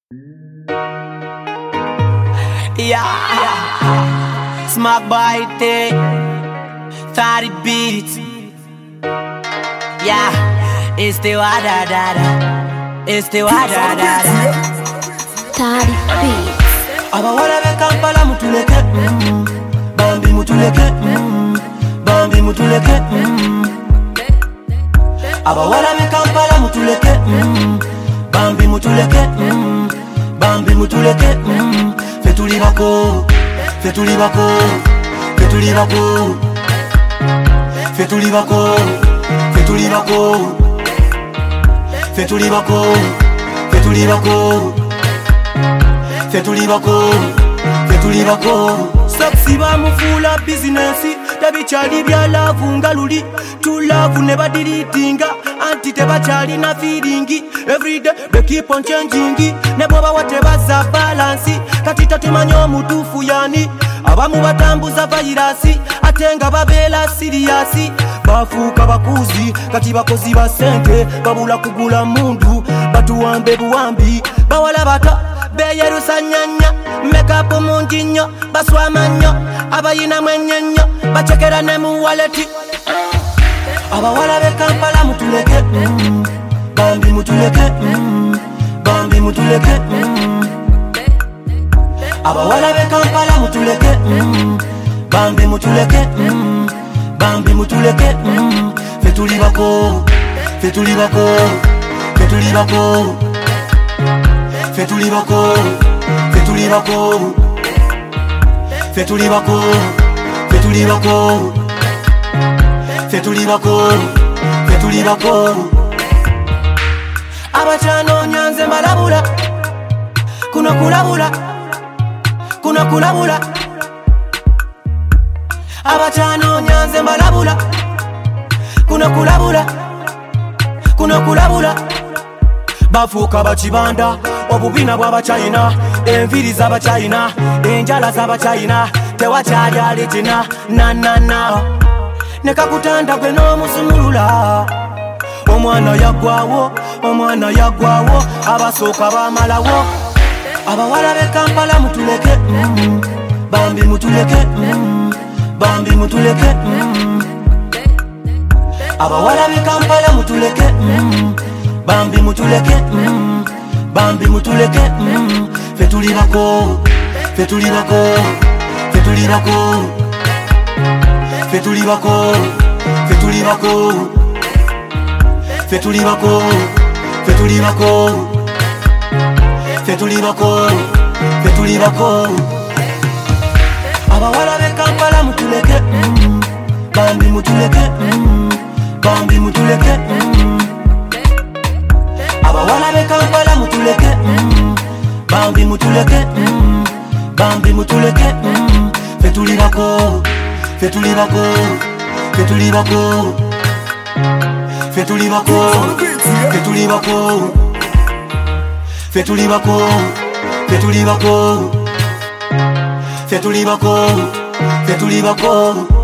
Yeah, Smack by it, 30 beats. Yeah, it's the wadadada, it's the wadadada. 30 beats. Abawala be Kampala mutuleke, Bambi mutuleke, Bambi mutuleke. Abawala be Kampala mutuleke, Bambi mutuleke, Bambi mutuleke. Fetuli bako, fetuli bako, fetuli bako, fetuli bako, fetuli bako, fetuli bako, fetuli bako, fetuli bako, fetuli bako. Saksi ba mufula business, tabichali bya love ngaluli, to love never deleting, anti tebachali na feeling. Every day they keep on changing, neboba whatever za balance. Katita tumanyo mutufu yani, abamu batambuza virasi, atenga babela siriasi. Bafuka bakuzi, kati bakozi basente, babula kugula mundu, batuwambe buwambi, bawala bata, beyerusa nyanya, makeup munjinyo, baswamanyo, abayina mwenyenyo, bachekera nemu waleti. Abawala be Kampala mutuleke, Bambi mutuleke, Bambi mutuleke. Abawala be Kampala mutuleke, Bambi mutuleke, Bambi mutuleke. Fetuli bako, fetuli bako, fetuli bako, fetuli bako, fetuli bako, fetuli bako, fetuli bako, fetuli bako, fetuli bako. Abachano nyanze malabula, kuna kulabula, kuna kulabula. Abachano nyanze malabula, kuna kulabula, kuna kulabula. Bafuka bachibanda, obubina bwa bachina, enviri za bachina, enjala za bachina, tewachali alijina, na. Nekakutanda gwe n'omusumulula, omwana yagwawo, omwana yagwawo, abasoka bamalawo. Abawala be Kampala mutuleke, Bambi mutuleke, Bambi mutuleke. Abawala be Kampala mutuleke, Bambi mutuleke, Bambi mutuleke. Fetuli bako, fetuli bako, fetuli bako, fetuli bako, fetuli bako, fetuli bako, fetuli bako, fetuli bako, fetuli bako. Abawala be Kampala mutuleke, Bambi mutuleke, Bambi mutuleke. Abawala be Kampala mutuleke, Bambi mutuleke, Bambi mutuleke. Fetuli bako, fetuli bako, fetuli bako, fetuli bako, fetuli bako, fetuli bako, fetuli bako, fetuli bako, fetuli bako.